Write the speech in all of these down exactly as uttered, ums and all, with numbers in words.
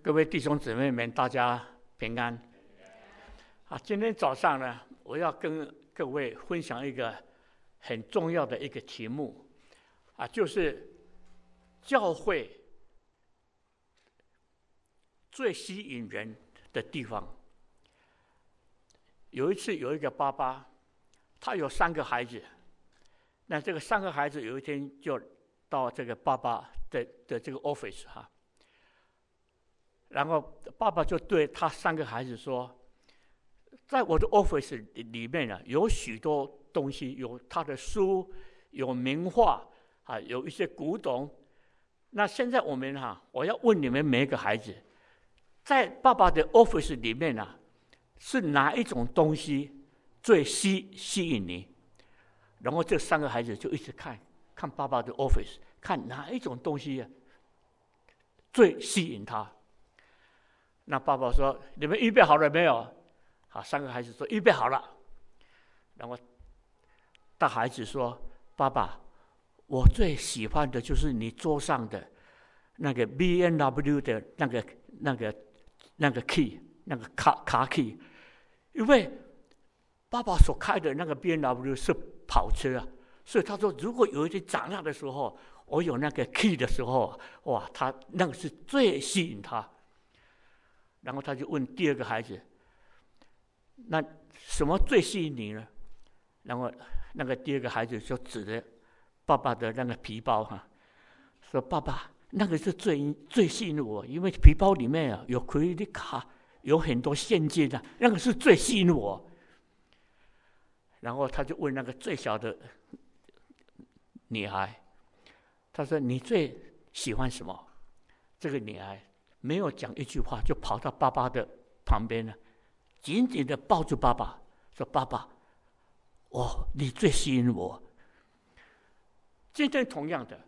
各位弟兄姊妹们，大家平安。啊，今天早上呢，我要跟各位分享一个很重要的一个题目，啊，就是教会最吸引人的地方。有一次，有一个爸爸，他有三个孩子，那这个三个孩子有一天就到这个爸爸的的这个 office 哈。然后爸爸就对他三个孩子说，在我的 office 里面呢，有许多东西，有他的书，有名画啊，有一些古董。那现在我们哈，我要问你们每一个孩子，在爸爸的 office 里面呢，是哪一种东西最吸吸引你？然后这三个孩子就一直看看爸爸的 office， 看哪一种东西最吸引他。那爸爸说：“你们预备好了没有？”好，三个孩子说：“预备好了。”然后大孩子说：“爸爸，我最喜欢的就是你桌上的那个 B M W 的那个、那个、那个 key， 那个卡卡 key， 因为爸爸所开的那个 B M W 是跑车啊，所以他说，如果有一天长大的时候，我有那个 key 的时候，哇，他那个是最吸引他。”然后他就问第二个孩子：“那什么最吸引你呢？”然后那个第二个孩子就指着爸爸的那个皮包哈，说：“爸爸，那个是最最吸引我，因为皮包里面啊有 credit card，有很多现金的，那个是最吸引我。”然后他就问那个最小的女孩，他说：“你最喜欢什么？”这个女孩没有讲一句话，就跑到爸爸的旁边了，紧紧的抱住爸爸，说：“爸爸，哦，你最吸引我。”今天同样的，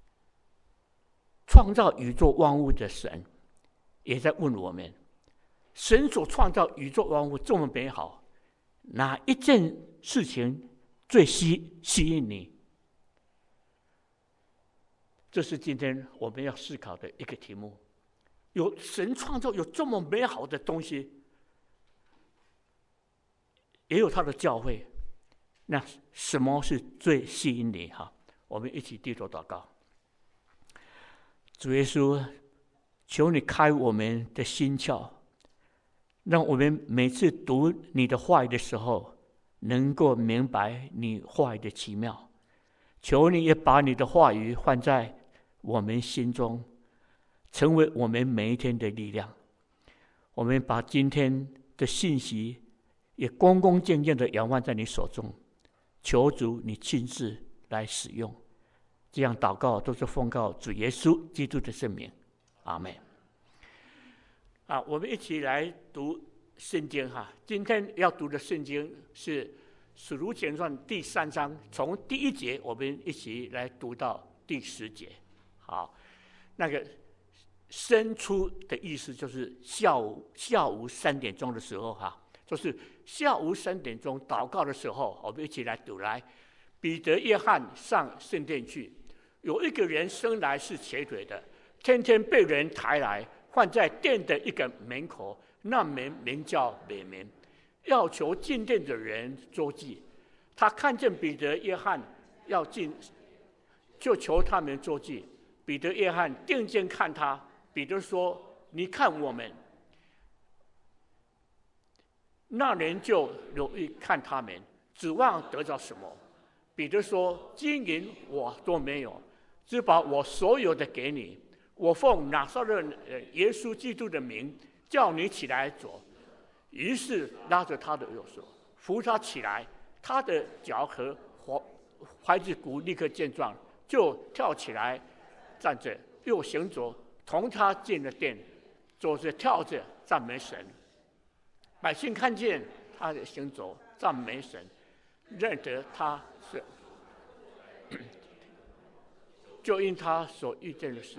创造宇宙万物的神也在问我们：神所创造宇宙万物这么美好，哪一件事情最吸吸引你？这是今天我们要思考的一个题目。有神创造有这么美好的东西，也有他的教会，那什么是最吸引你？哈，我们一起低头祷告。主耶稣，求你开我们的心窍，让我们每次读你的话语的时候，能够明白你话语的奇妙。求你也把你的话语放在我们心中，成为我们每一天的力量。我们把今天的信息也恭恭敬敬的仰望在你手中，求主你亲自来使用。这样祷告都是奉告主耶稣基督的圣名，阿们。啊，我们一起来读圣经哈。今天要读的圣经是使徒行传第三章，从第一节我们一起来读到第十节。好，那个生出的意思就是下午下午三点钟的时候哈，就是下午三点钟祷告的时候，我们一起来读来。彼得、约翰上圣殿去，有一个人生来是瘸腿的，天天被人抬来，放在殿的一个门口，那门名叫美门，要求进殿的人周济。他看见彼得、约翰要进，就求他们周济。彼得、约翰定睛看他。彼得说：“你看我们。”那人就留意看他们，指望得着什么？彼得说：“金银我都没有，只把我所有的给你。我奉拿撒勒耶稣基督的名，叫你起来走。”于是拉着他的右手，扶他起来，他的脚和踝子骨立刻健壮，就跳起来站着，又行走。同他进了殿，走着跳着赞美神。百姓看见他的行走，赞美神，认得他是，就因他所遇见的事，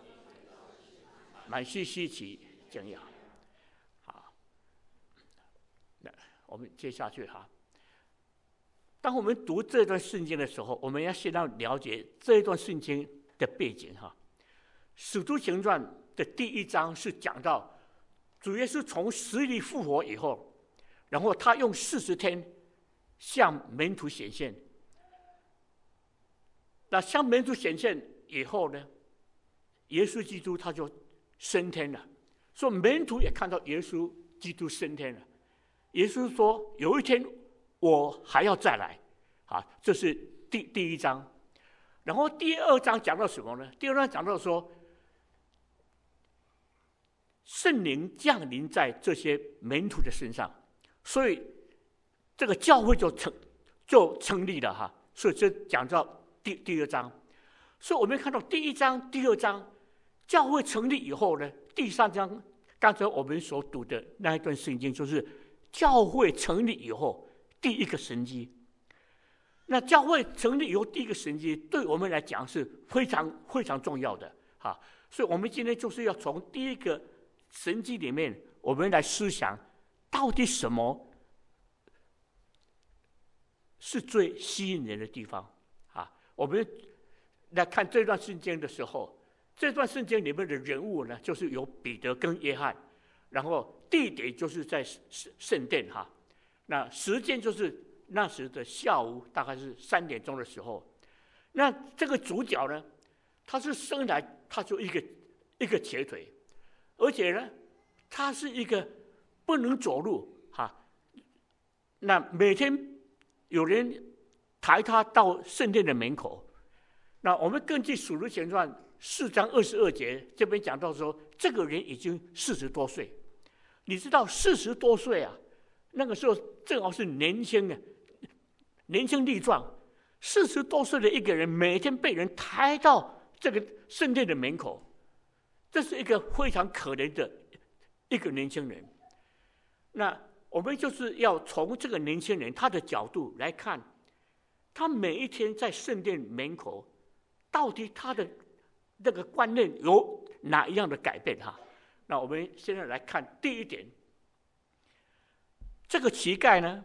满心稀奇惊讶。好，那我们接下去哈。当我们读这段圣经的时候，我们要先要了解这一段圣经的背景哈。使徒行传的第一章是讲到主耶稣从死里复活以后，然后他用四十天向门徒显现。那向门徒显现以后呢，耶稣基督他就升天了，所以门徒也看到耶稣基督升天了。耶稣说：“有一天我还要再来。”啊，这是第第一章。然后第二章讲到什么呢？第二章讲到说，圣灵降临在这些门徒的身上，所以这个教会就成就成立了哈。所以这讲到第第二章，所以我们看到第一章、第二章教会成立以后呢，第三章刚才我们所读的那一段圣经，就是教会成立以后第一个神迹。那教会成立以后第一个神迹，对我们来讲是非常非常重要的哈。所以我们今天就是要从第一个神迹里面，我们来思想到底什么是最吸引人的地方啊？我们来看这段圣经的时候，这段圣经里面的人物呢，就是有彼得跟约翰，然后地点就是在圣殿哈。那时间就是那时的下午，大概是三点钟的时候。那这个主角呢，他是生来他就一个一个瘸腿，而且呢，他是一个不能走路哈。那每天有人抬他到圣殿的门口。那我们根据《使徒行传》四章二十二节这边讲到说，这个人已经四十多岁。你知道四十多岁啊，那个时候正好是年轻的。年轻力壮，四十多岁的一个人，每天被人抬到这个圣殿的门口，这是一个非常可怜的一个年轻人。那我们就是要从这个年轻人他的角度来看，他每一天在圣殿门口，到底他的那个观念有哪一样的改变哈？那我们现在来看第一点，这个乞丐呢，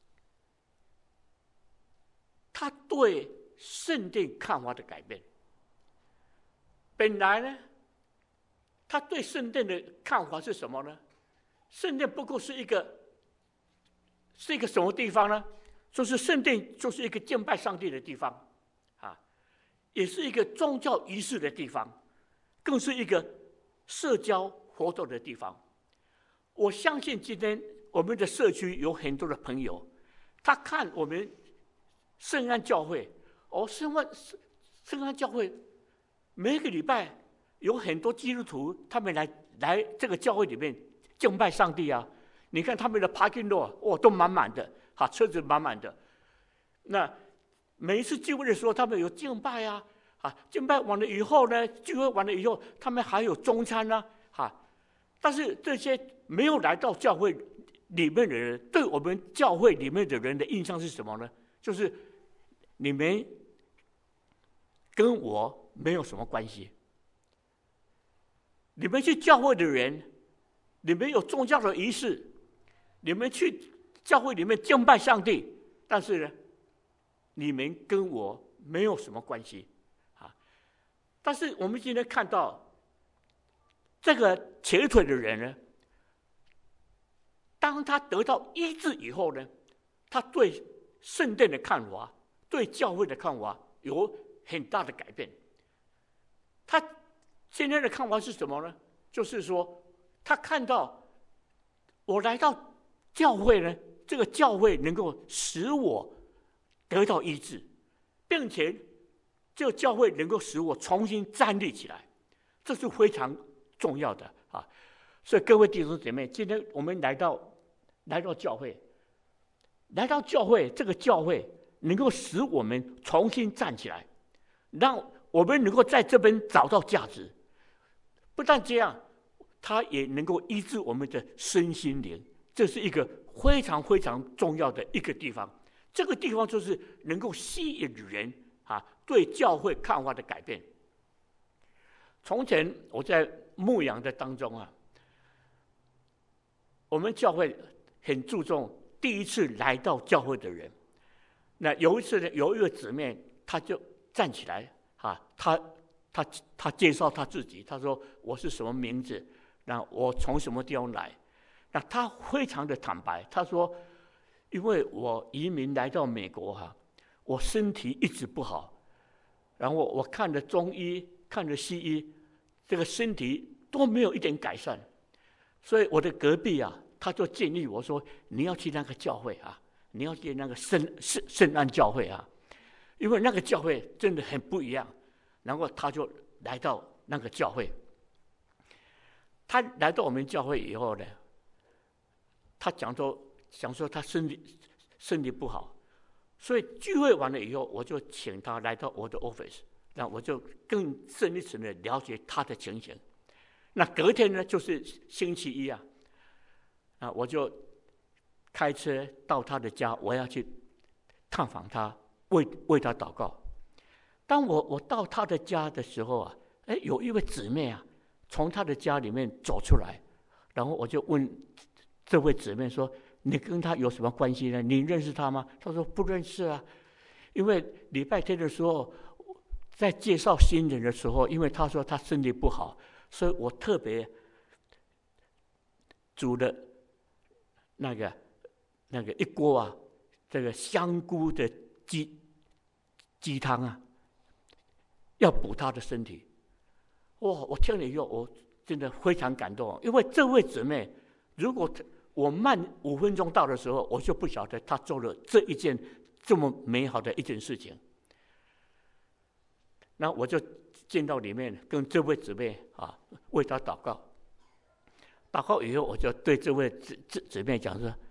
他对圣殿看法的改变。本来呢，他对圣殿的看法是什么呢？圣殿不过是一个是一个什么地方呢？就是圣殿就是一个敬拜上帝的地方啊，也是一个宗教仪式的地方，更是一个社交活动的地方。我相信今天我们的社区有很多的朋友，他看我们圣安教会，哦，圣安圣安教会每个礼拜有很多基督徒，他们来来这个教会里面敬拜上帝啊。你看他们的 parking lot， 哦，都满满的，哈，车子满满的。那每一次聚会的时候，他们有敬拜啊，啊，敬拜完了以后呢，聚会完了以后，他们还有中餐啊，哈。但是这些没有来到教会里面的人，对我们教会里面的人的印象是什么呢？就是你们跟我没有什么关系。你们去教会的人，你们有宗教的仪式，你们去教会里面敬拜上帝，但是呢，你们跟我没有什么关系啊。但是我们今天看到这个瘸腿的人呢，当他得到医治以后呢，他对圣殿的看法，对教会的看法有很大的改变。他现在的看法是什么呢？就是说，他看到我来到教会呢，这个教会能够使我得到医治，并且这个教会能够使我重新站立起来，这是非常重要的啊！所以各位弟兄姐妹，今天我们来到来到教会，来到教会，这个教会能够使我们重新站起来，让我们能够在这边找到价值。不但这样，它也能够医治我们的身心灵，这是一个非常非常重要的一个地方。这个地方就是能够吸引人啊，对教会看法的改变。从前我在牧养的当中啊，我们教会很注重第一次来到教会的人。那有一次呢，有一个姊妹，她就站起来啊，她他他介绍他自己，他说我是什么名字，那我从什么地方来，那他非常的坦白，他说，因为我移民来到美国哈、啊，我身体一直不好，然后我看了中医，看了西医，这个身体都没有一点改善，所以我的隔壁啊，他就建议我说，你要去那个教会啊，你要去那个圣圣圣安教会啊，因为那个教会真的很不一样。然后他就来到那个教会，他来到我们教会以后呢，他讲说讲说他身体身体不好，所以聚会完了以后，我就请他来到我的 office， 那我就更深一层的了解他的情形。那隔天呢，就是星期一啊，啊，我就开车到他的家，我要去探访他，为为他祷告。当我我到他的家的时候啊，哎，有一位姊妹啊，从他的家里面走出来，然后我就问这位姊妹说：“你跟他有什么关系呢？你认识他吗？”他说：“不认识啊，因为礼拜天的时候，在介绍新人的时候，因为他说他身体不好，所以我特别煮了那个那个一锅啊，这个香菇的鸡鸡汤啊。”要补他的身体，哇！我听了以后，我真的非常感动，因为这位姊妹，如果我慢五分钟到的时候，我就不晓得她做了这一件这么美好的一件事情。那我就进到里面，跟这位姊妹啊为她祷告。祷告以后，我就对这位姊姊姊妹讲说：“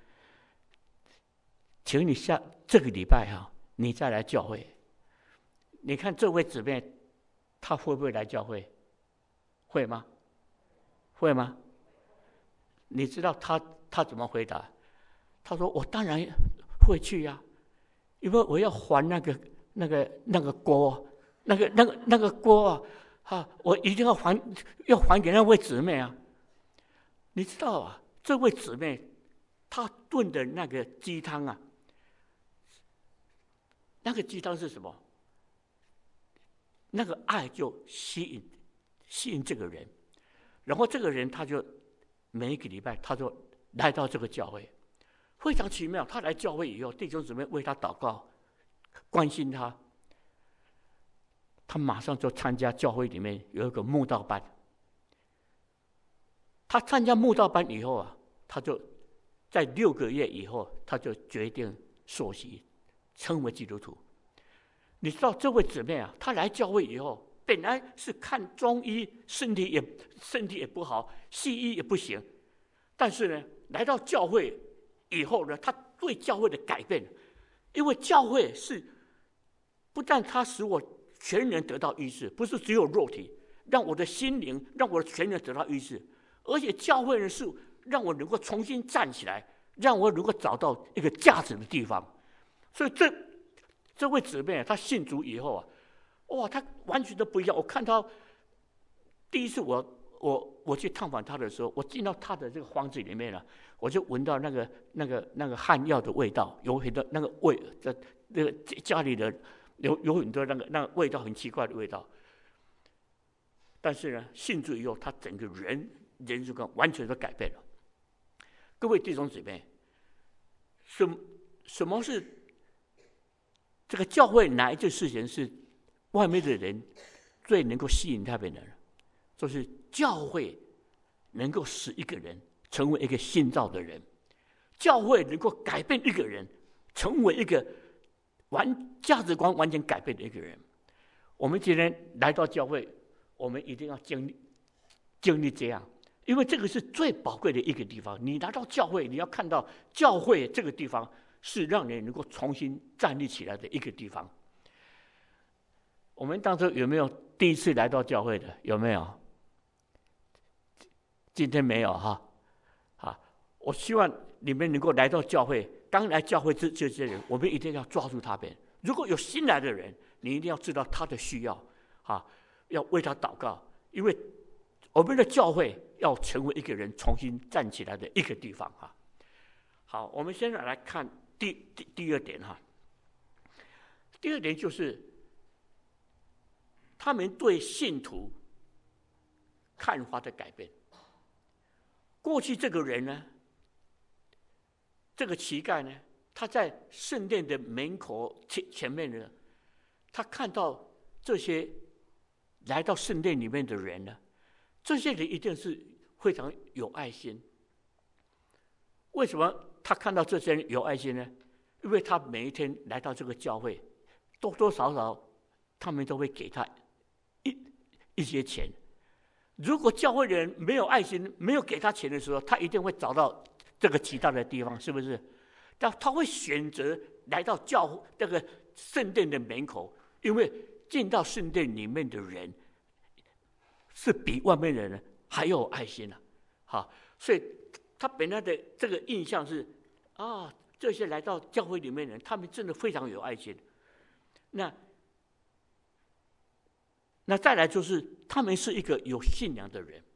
请你下这个礼拜哈、啊，你再来教会。你看这位姊妹。”他会不会来教会？会吗？会吗？你知道他他怎么回答？他说：“我当然会去呀、啊，因为我要还那个那个那个锅，那个那个那个锅啊，啊，我一定要还，要还给那位姊妹啊。你知道啊，这位姊妹她炖的那个鸡汤啊，那个鸡汤是什么？”那个爱就吸引吸引这个人，然后这个人他就每一个礼拜他就来到这个教会，非常奇妙。他来教会以后，弟兄姊妹为他祷告，关心他，他马上就参加教会里面有一个慕道班。他参加慕道班以后啊，他就在六个月以后，他就决定受洗，成为基督徒。你知道这位姊妹啊，她来教会以后，本来是看中医，身体也身体也不好，西医也不行，但是呢，来到教会以后呢，她对教会的改变，因为教会是不但它使我全人得到医治，不是只有肉体，让我的心灵，让我的全人得到医治，而且教会呢是让我能够重新站起来，让我能够找到一个价值的地方，所以这。这位姊妹她信主以后啊，哇，她完全都不一样。我看她第一次我我我去探访她的时候，我进到她的这个房子里面了，我就闻到那个那个那个汉药的味道，有很多那个味，在那个家里的有有很多那个那个味道很奇怪的味道。但是呢，信主以后，她整个人人生观完全都改变了。各位弟兄姊妹，什什么是？这个教会哪一件事情是外面的人最能够吸引他们的？就是教会能够使一个人成为一个新造的人，教会能够改变一个人，成为一个完价值观完全改变的一个人。我们今天来到教会，我们一定要经历经历这样，因为这个是最宝贵的一个地方。你来到教会，你要看到教会这个地方。是让人能够重新站立起来的一个地方。我们当初有没有第一次来到教会的？有没有？今天没有哈。啊，我希望你们能够来到教会。刚来教会这这些人，我们一定要抓住他们。如果有新来的人，你一定要知道他的需要，啊，要为他祷告，因为我们的教会要成为一个人重新站起来的一个地方哈。好，我们现在来看。第第第二点哈，第二点就是他们对信徒看法的改变。过去这个人呢，这个乞丐呢，他在圣殿的门口前前面呢，他看到这些来到圣殿里面的人呢，这些人一定是非常有爱心。为什么他看到这些人有爱心呢？因为他每一天来到这个教会，多多少少他们都会给他一一些钱。如果教会的人没有爱心，没有给他钱的时候，他一定会找到这个其他的地方，是不是？但他会选择来到教这个圣殿的门口，因为进到圣殿里面的人是比外面的人还有爱心啊！好，所以他本来的这个印象是啊，这些来到教会里面的人，他们真的非常有爱心。那那再来就是，他们是一个有信仰的人，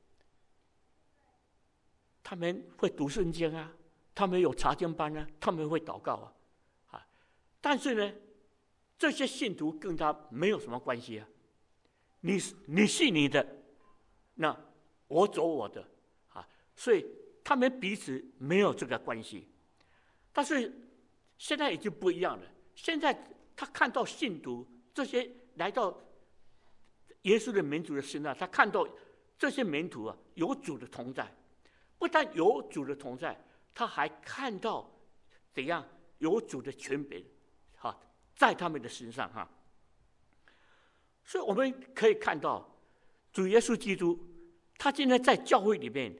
他们会读圣经啊，他们有查经班啊，他们会祷告啊，啊，但是呢，这些信徒跟他没有什么关系啊。你你信你的，那我走我的，啊，所以他们彼此没有这个关系。但是现在已经不一样了，现在他看到信徒这些来到耶稣的门徒的身上，他看到这些门徒啊有主的同在，不但有主的同在，他还看到怎样有主的权柄，哈，在他们的身上哈。所以我们可以看到，主耶稣基督，他今天在教会里面，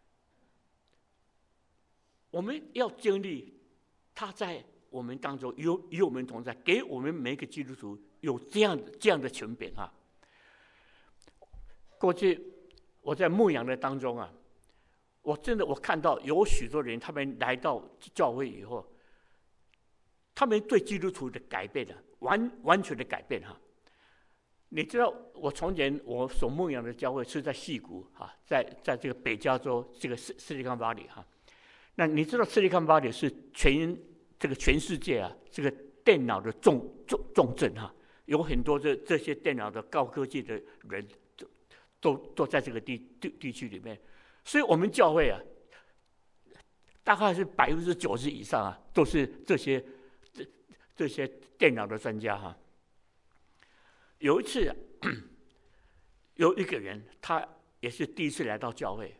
我们要经历他在我们当中有与我们同在，给我们每一个基督徒有这样的这样的权柄啊。过去我在牧养的当中啊，我真的我看到有许多人，他们来到教会以后，他们对基督徒的改变啊，完完全的改变哈。你知道，我从前我所牧养的教会是在矽谷哈，在在这个北加州这个斯斯利康巴里哈。那你知道斯利康巴里是全这个全世界啊，这个电脑的重重重镇哈，有很多这这些电脑的高科技的人。都都在这个地地地区里面，所以我们教会啊，大概是百分之九十以上啊，都是这些这这些电脑的专家哈。有一次、啊，有一个人，他也是第一次来到教会。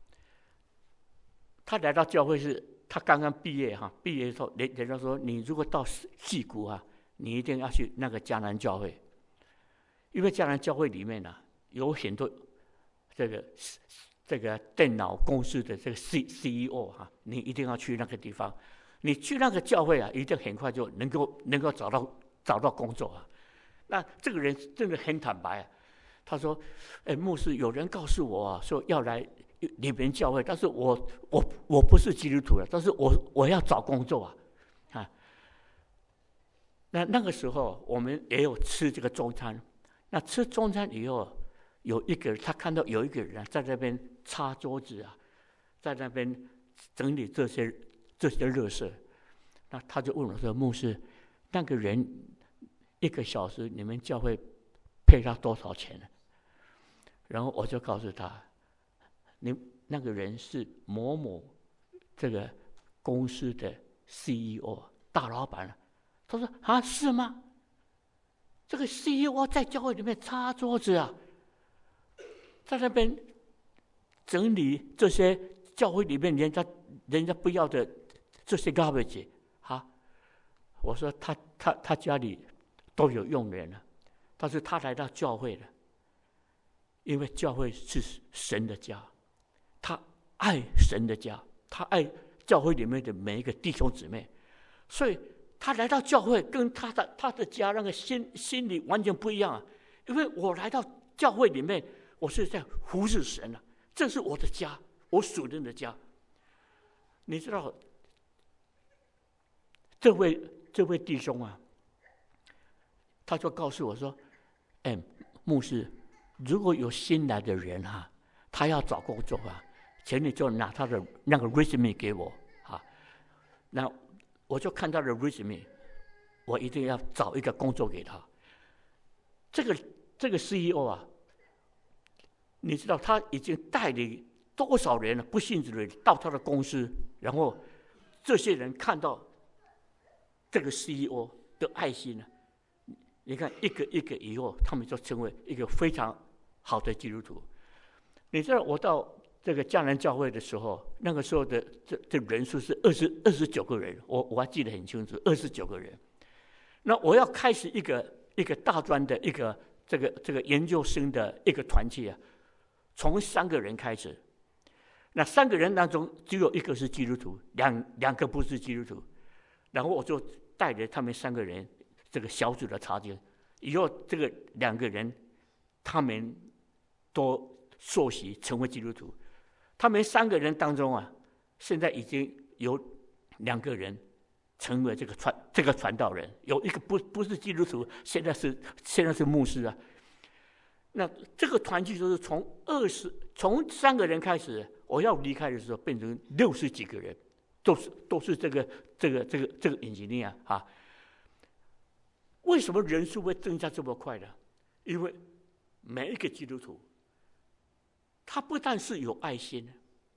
他来到教会是，他刚刚毕业哈，毕业的时候，人人家说，你如果到矽谷啊，你一定要去那个迦南教会，因为迦南教会里面啊。有很多这个这个电脑公司的这个 C C E O 哈，你一定要去那个地方。你去那个教会啊，一定很快就能够能够找到找到工作啊。那这个人真的很坦白啊，他说：“哎，牧师，有人告诉我啊，说要来你们教会，但是我我我不是基督徒了，但是我我要找工作啊，啊。”那那个时候我们也有吃这个中餐，那吃中餐以后。有一个人，他看到有一个人、啊、在那边擦桌子啊，在那边整理这些这些垃圾，那他就问我说：“牧师，那个人一个小时你们教会赔他多少钱呢？”然后我就告诉他：“你那个人是某某这个公司的 C E O 大老板。”他说：“啊，是吗？这个 C E O 在教会里面擦桌子啊？”在那边整理这些教会里面人家人家不要的这些 garbage 哈，我说他他他家里都有佣人了，但是他来到教会了，因为教会是神的家，他爱神的家，他爱教会里面的每一个弟兄姊妹，所以他来到教会跟他的他的家那个心心里完全不一样啊，因为我来到教会里面。我是在服侍神啊，这是我的家，我属灵的家。你知道，这位这位弟兄啊，他就告诉我说：“哎，牧师，如果有新来的人啊，他要找工作啊，请你就拿他的那个 resume 给我啊。那我就看他的 resume， 我一定要找一个工作给他。这个这个 C E O 啊，你知道他已经带领多少人了不信主的人到他的公司，然后这些人看到这个 C E O 的爱心呢，你看一个一个以后，他们就成为一个非常好的基督徒。你知道我到这个江南教会的时候，那个时候的这这人数是二十二十九个人，我我还记得很清楚，二十九个人。那我要开始一个一个大专的一个这个这个研究生的一个团契啊，从三个人开始。那三个人当中只有一个是基督徒，两两个不是基督徒。然后我就带着他们三个人这个小组的查经，以后这个两个人他们都受洗成为基督徒。他们三个人当中啊，现在已经有两个人成为这个传这个传道人，有一个不不是基督徒，现在是现在是牧师啊。那这个团契就是从二十从三个人开始，我要离开的时候变成六十几个人，都是都是这个这个这个这个 engineer 啊。为什么人数会增加这么快呢？因为每一个基督徒，他不但是有爱心，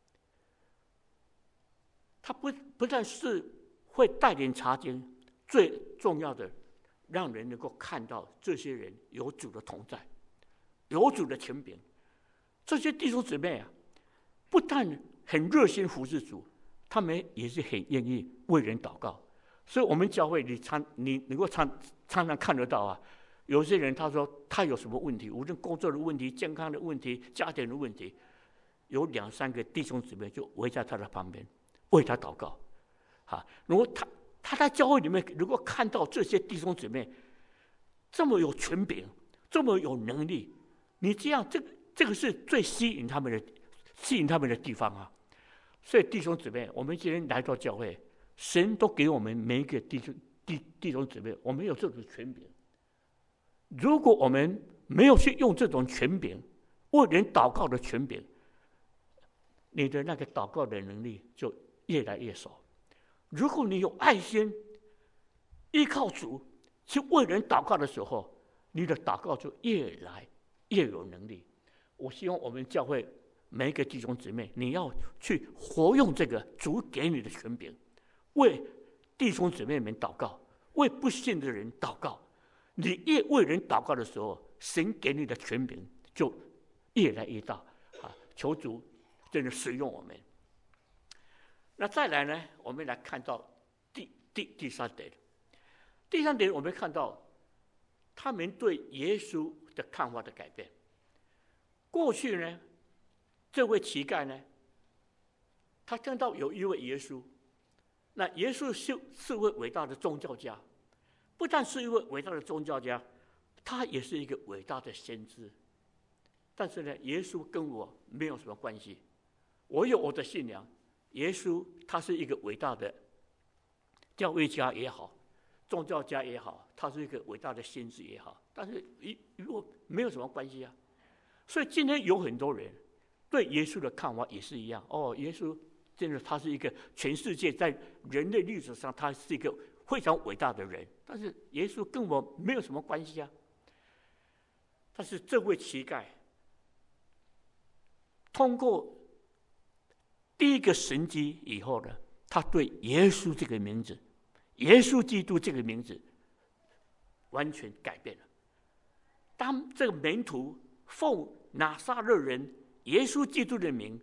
他不不但是会带领查经，最重要的，让人能够看到这些人有主的同在，有主的权柄。这些弟兄姊妹啊，不但很热心服侍主，他们也是很愿意为人祷告。所以，我们教会你常你能够常常常看得到啊，有些人他说他有什么问题，无论工作的问题、健康的问题、家庭的问题，有两三个弟兄姊妹就围在他的旁边为他祷告。啊，如果他他在教会里面如果看到这些弟兄姊妹这么有权柄、这么有能力，你这样这个这个是最吸引他们的吸引他们的地方啊。所以弟兄姊妹，我们今天来到教会，神都给我们每一个弟兄弟弟兄姊妹，我们有这种权柄。如果我们没有去用这种权柄，为人祷告的权柄，你的那个祷告的能力就越来越少。如果你有爱心，依靠主去为人祷告的时候，你的祷告就越来越有能力。我希望我们教会每一个弟兄姊妹，你要去活用这个主给你的权柄，为弟兄姊妹们祷告，为不信的人祷告。你越为人祷告的时候，神给你的权柄就越来越大啊！求主真的使用我们。那再来呢，我们来看到第第第三点。第三点，我们看到他们对耶稣的看法的改变。过去呢，这位乞丐呢，他看到有一位耶稣，那耶稣是是位伟大的宗教家，不但是一位伟大的宗教家，他也是一个伟大的先知。但是呢，耶稣跟我没有什么关系，我有我的信仰。耶稣他是一个伟大的教育家也好，宗教家也好，他是一个伟大的先知也好，但是与与我没有什么关系啊。所以今天有很多人对耶稣的看法也是一样。哦，耶稣真的他是一个全世界在人类历史上他是一个非常伟大的人，但是耶稣跟我没有什么关系啊。但是这位乞丐通过第一个神迹以后呢，他对耶稣这个名字，耶稣基督这个名字完全改变了。当这个门徒奉拿撒勒人耶稣基督的名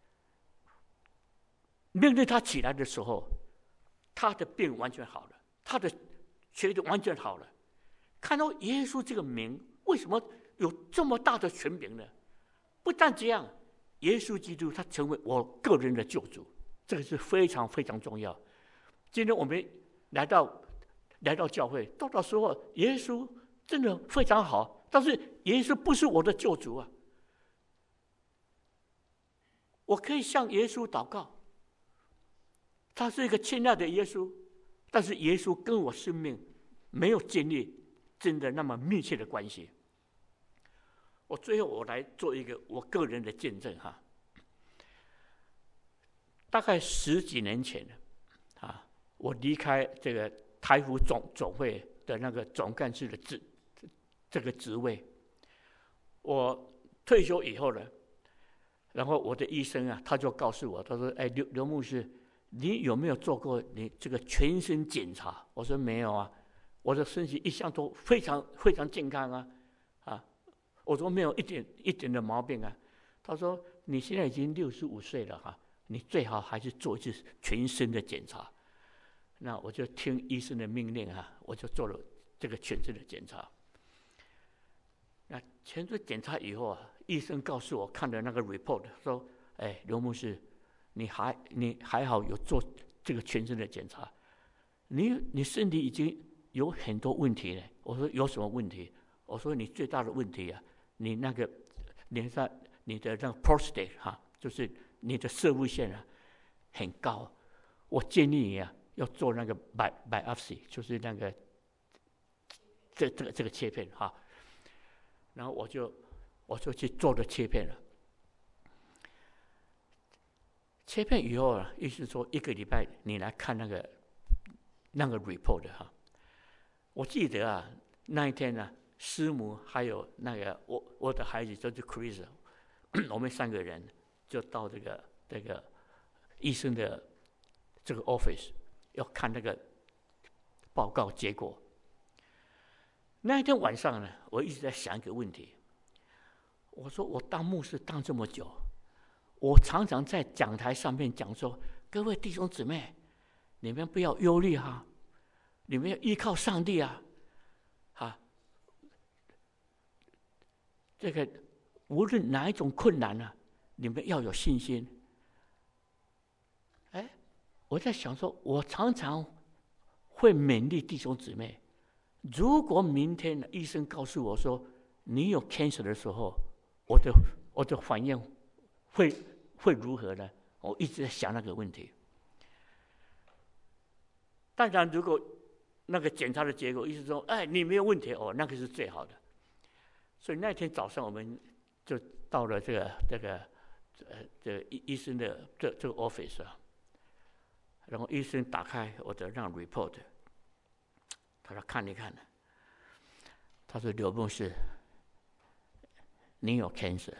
命令他起来的时候，他的病完全好了，他的瘸腿完全好了。看到耶稣这个名，为什么有这么大的权柄呢？不但这样，耶稣基督他成为我个人的救主，这个是非常非常重要。今天我们来到来到教会，到的时候耶稣真的非常好，但是耶稣不是我的救主啊。我可以向耶稣祷告，他是一个亲爱的耶稣，但是耶稣跟我生命没有建立真的那么密切的关系。我最后我来做一个我个人的见证哈。大概十几年前啊，我离开这个台福总总会的那个总干事的职这个职位， 我退休以后呢，然后我的医生啊，他就告诉我，他说：“哎，刘刘牧师，你有没有做过你这个全身检查？”我说：“没有啊，我的身体一向都非常非常健康啊，啊，我说没有一点一点的毛病啊。”他说：“你现在已经六十五岁了哈、啊，你最好还是做一次全身的检查。”那我就听医生的命令啊，我就做了这个全身的检查。那全身检查以后啊，医生告诉我看了那个 report 说：“哎，刘牧师，你还你还好有做这个全身的检查，你你身体已经有很多问题了。”我说：“有什么问题？”我说：“你最大的问题啊，你那个脸上你的那个 prostate 哈、啊，就是你的射物线啊很高，我建议你啊。”要做那个 biopsy， 就是那个这这个这个切片哈，然后我就我就去做了切片了。切片以后啊，意思说一个礼拜你来看那个那个 report 哈。我记得啊，那一天呢、啊，师母还有那个我我的孩子就是 Chris， 我们三个人就到这个这个医生的这个 office。要看那个报告结果。那一天晚上呢，我一直在想一个问题。我说我当牧师当这么久，我常常在讲台上面讲说：“各位弟兄姊妹，你们不要忧虑哈，你们要依靠上帝啊，啊，这个无论哪一种困难呢、啊，你们要有信心。”哎。我在想说，我常常会勉励弟兄姊妹，如果明天医生告诉我说你有 cancer 的时候，我的我的反应会会如何呢？我一直在想那个问题。当然，如果那个检查的结果医生说，哎，你没有问题哦，那个是最好的。所以那天早上我们就到了这个这个呃这个医医生的这这个 office 啊。然后医生打开我的那 report， 他说看一看，他说：“刘牧师，你有 cancer。”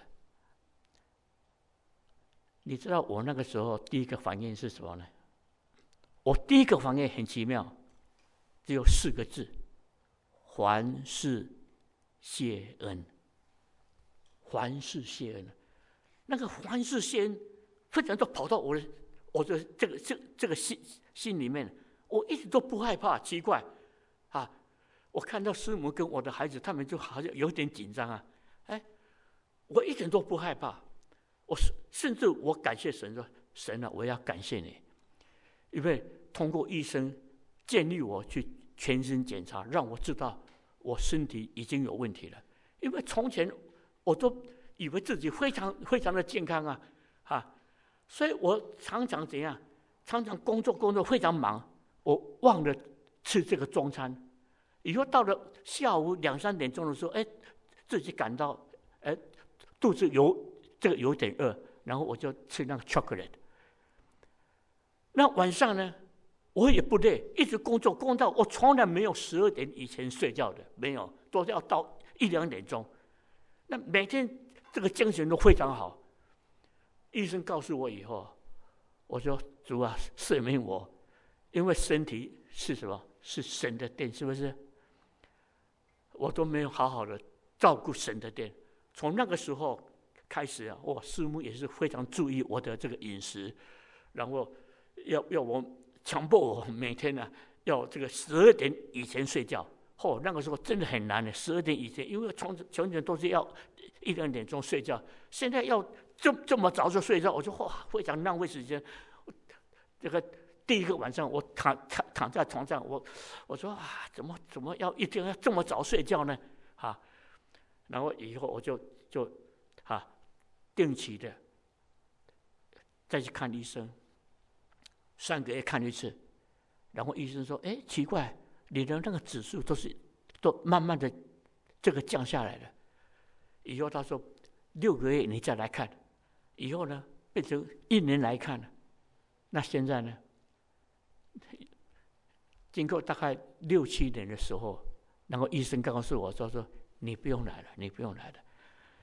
你知道我那个时候第一个反应是什么呢？我第一个反应很奇妙，只有四个字：凡事谢恩。凡事谢恩，那个凡事谢恩，忽然就跑到我的。我的这个这这个心心里面，我一直都不害怕。奇怪，啊，我看到师母跟我的孩子，他们就好像有点紧张啊。哎，我一点都不害怕。我甚至我感谢神说：“神啊，我要感谢你，因为通过医生建议我去全身检查，让我知道我身体已经有问题了。因为从前我都以为自己非常非常的健康啊，啊。”所以我常常怎样？常常工作工作非常忙，我忘了吃这个中餐。以后到了下午两三点钟的时候，哎，自己感到哎肚子有这个有点饿，然后我就吃那个 chocolate。那晚上呢，我也不累，一直工作工到我从来没有十二点以前睡觉的，没有，都要到一两点钟。那每天这个精神都非常好。医生告诉我以后，我说：“主啊，赦免我，因为身体是什么？是神的殿，是不是？我都没有好好的照顾神的殿。从那个时候开始啊，我师母也是非常注意我的这个饮食，然后要要我强迫我每天呢、啊、要这个十二点以前睡觉。哦，那个时候真的很难的，十二点以前，因为从从前都是要一两点钟睡觉，现在要。”这这么早就睡觉，我就哇非常浪费时间。这个第一个晚上，我躺躺躺在床上，我我说啊，怎么怎么要一定要这么早睡觉呢？啊，然后以后我就就啊定期的再去看医生，三个月看一次。然后医生说：“哎，奇怪，你的那个指数都是都慢慢的这个降下来了。”以后他说六个月你再来看。以后呢，变成一年来看了。那现在呢，经过大概六七年的时候，然后医生告诉我说：“说你不用来了，你不用来了，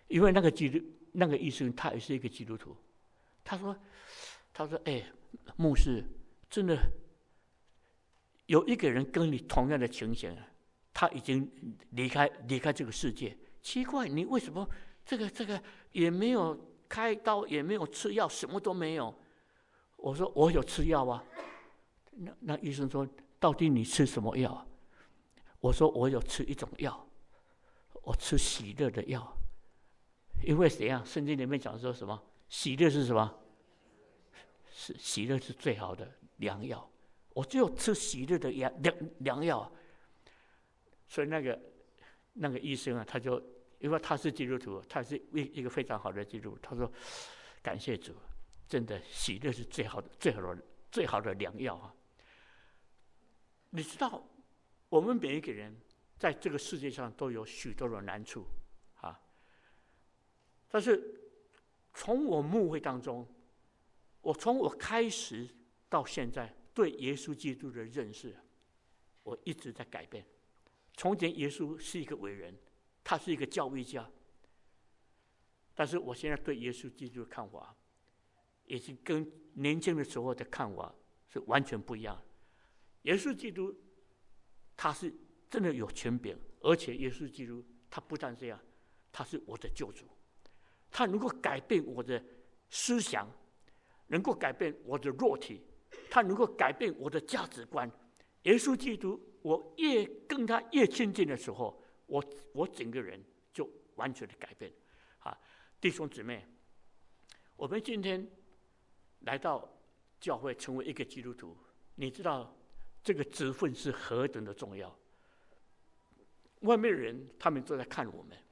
因为那个基督那个医生他也是一个基督徒，他说他说哎，牧师，真的有一个人跟你同样的情形，他已经离开离开这个世界，奇怪，你为什么这个这个也没有开刀，也没有吃药，什么都没有？我说我有吃药啊。那那医生说，到底你吃什么药？我说我有吃一种药，我吃喜乐的药。因为怎样？圣经里面讲说什么？喜乐是什么？是喜乐是最好的良药。我只有吃喜乐的良良良药。所以那个那个医生啊，他就因为他是基督徒，他是一一个非常好的基督徒。他说：“感谢主，真的喜乐是最好的、最好的、最好的良药啊！”你知道，我们每一个人在这个世界上都有许多的难处啊。但是从我牧会当中，我从我开始到现在对耶稣基督的认识，我一直在改变。从前耶稣是一个伟人，他是一个教育家，但是我现在对耶稣基督的看法，也是跟年轻的时候的看法是完全不一样。耶稣基督他是真的有权柄，而且耶稣基督他不但这样，他是我的救主，他能够改变我的思想，能够改变我的肉体，他能够改变我的价值观。耶稣基督，我越跟他越亲近的时候，我我整个人就完全的改变。啊，弟兄姊妹，我们今天来到教会成为一个基督徒，你知道这个职分是何等的重要。外面的人他们都在看我们，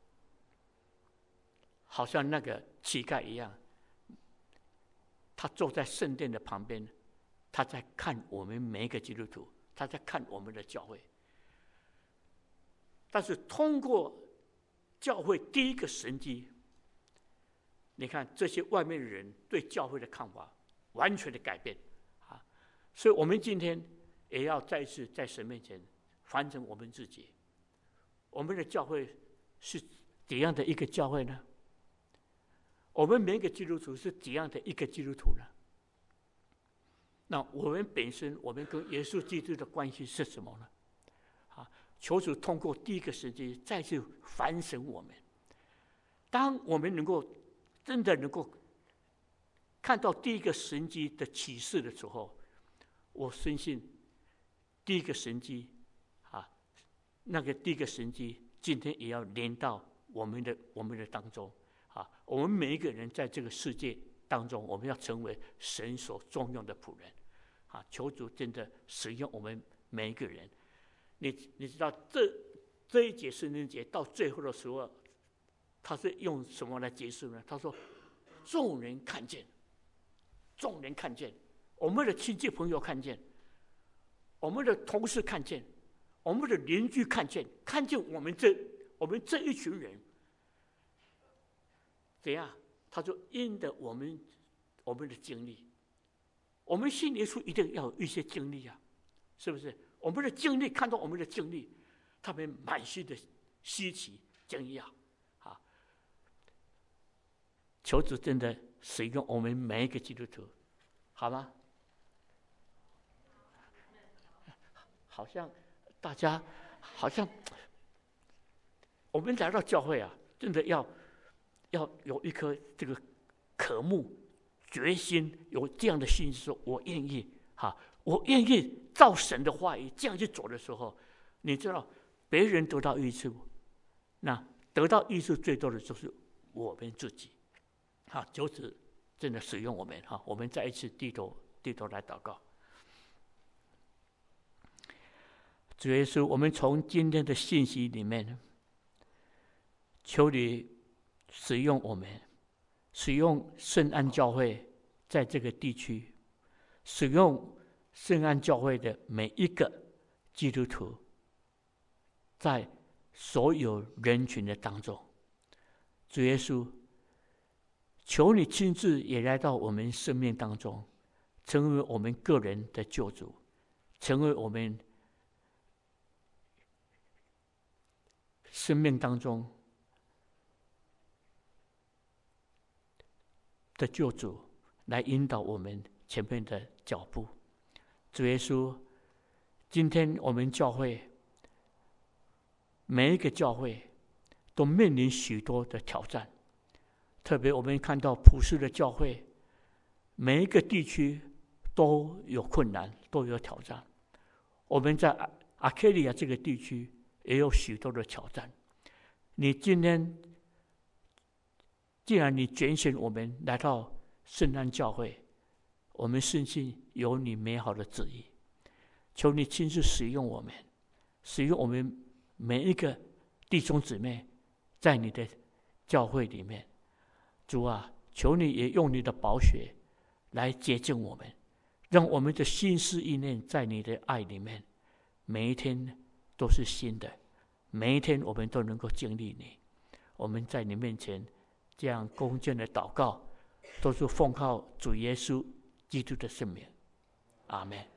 好像那个乞丐一样，他坐在圣殿的旁边，他在看我们每一个基督徒，他在看我们的教会。但是通过教会第一个神迹，你看这些外面的人对教会的看法完全的改变啊！所以我们今天也要再一次在神面前反省我们自己，我们的教会是怎样的一个教会呢？我们每一个基督徒是怎样的一个基督徒呢？那我们本身，我们跟耶稣基督的关系是什么呢？啊，求主通过第一个时机再次反省我们。当我们能够真的能够看到第一个神迹的启示的时候，我深信第一个神迹啊，那个第一个神迹今天也要连到我们的我们的当中啊！我们每一个人在这个世界当中，我们要成为神所重用的仆人啊！求主真的使用我们每一个人。你你知道这这一节圣经节到最后的时候，他是用什么来结束呢？他说：“众人看见，众人看见，我们的亲戚朋友看见，我们的同事看见，我们的邻居看见，看见我们这我们这一群人，怎样？他说因的我们我们的经历，我们信耶稣一定要有一些经历啊，是不是？我们的经历看到我们的经历，他们满心的稀奇惊讶啊！求主真的使用我们每一个基督徒，好吗？好像大家好像我们来到教会啊，真的要要有一颗这个渴慕、决心，有这样的心，说我愿意哈，我愿意照神的话语这样去走的时候，你知道别人得到益处，那得到益处最多的就是我们自己。好，求主真的使用我们哈，我们再一次低头低头来祷告。主耶稣，我们从今天的信息里面，求你使用我们，使用圣安教会在这个地区，使用圣安教会的每一个基督徒，在所有人群的当中。主耶稣，求你亲自也来到我们生命当中，成为我们个人的救主，成为我们生命当中的救主来引导我们前面的脚步。主耶稣，今天我们教会每一个教会都面临许多的挑战，特别我们看到普世的教会，每一个地区都有困难，都有挑战。我们在阿克利亚这个地区也有许多的挑战。你今天既然你拣选我们来到圣安教会，我们深信有你美好的旨意，求你亲自使用我们，使用我们每一个弟兄姊妹在你的教会里面。主啊，求你也用你的宝血来洁净我们，让我们的心思意念在你的爱里面，每一天都是新的，每一天我们都能够经历你。我们在你面前这样恭敬的祷告，都是奉靠主耶稣基督的圣名，阿们。